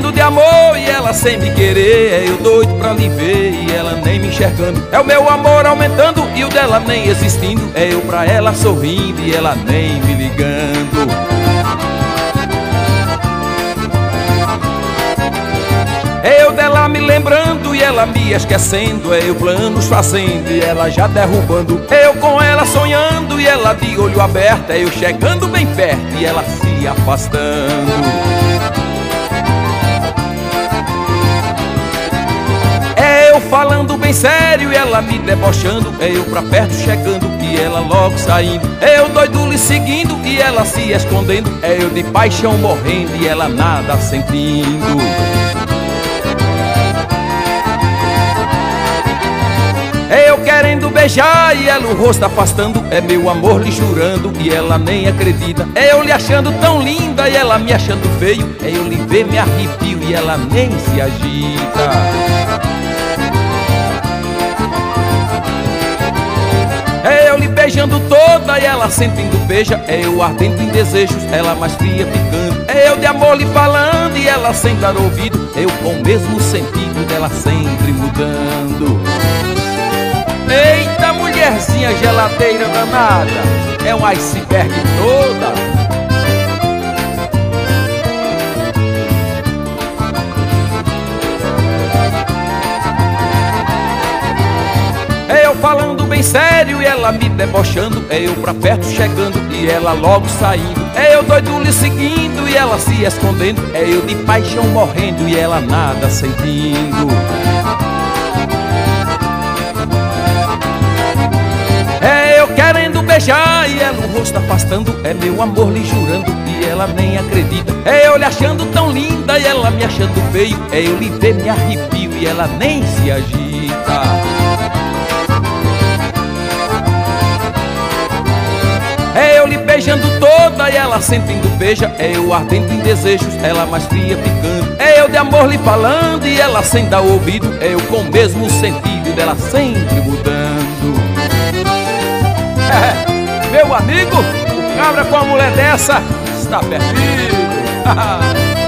morrendo de amor e ela sem me querer. É eu doido pra lhe ver e ela nem me enxergando. É o meu amor aumentando e o dela nem existindo. É eu pra ela sorrindo e ela nem me ligando. É eu dela me lembrando e ela me esquecendo. É eu planos fazendo e ela já derrubando. É eu com ela sonhando e ela de olho aberto. É eu chegando bem perto e ela se afastando. É eu falando bem sério e ela me debochando. É eu pra perto chegando e ela logo saindo. É eu doido lhe seguindo e ela se escondendo. É eu de paixão morrendo e ela nada sentindo. É eu querendo beijar e ela o rosto afastando. É meu amor lhe jurando e ela nem acredita. É eu lhe achando tão linda e ela me achando feio. É eu lhe ver me arrepio e ela nem se agita. É eu lhe beijando toda e ela sentindo beija. É eu ardendo em desejos, ela mais fria ficando. É eu de amor lhe falando e ela sem dar ouvido. É eu com o mesmo sentido dela sempre mudando. Eita, mulherzinha geladeira danada, é um iceberg toda. É eu falando bem sério e ela me debochando. É eu pra perto chegando e ela logo saindo. É eu doido lhe seguindo e ela se escondendo. É eu de paixão morrendo e ela nada sentindo. É eu querendo beijar e ela o rosto afastando. É meu amor lhe jurando e ela nem acredita. É eu lhe achando tão linda e ela me achando feio. É eu lhe ver me arrepio e ela nem se agita. É eu lhe beijando toda e ela sentindo beija. É eu ardendo em desejos, ela mais fria ficando. É eu de amor lhe falando e ela sem dar ouvido. É eu com o mesmo sentido dela sempre mudando. Meu amigo, o cabra com a mulher dessa está perdido.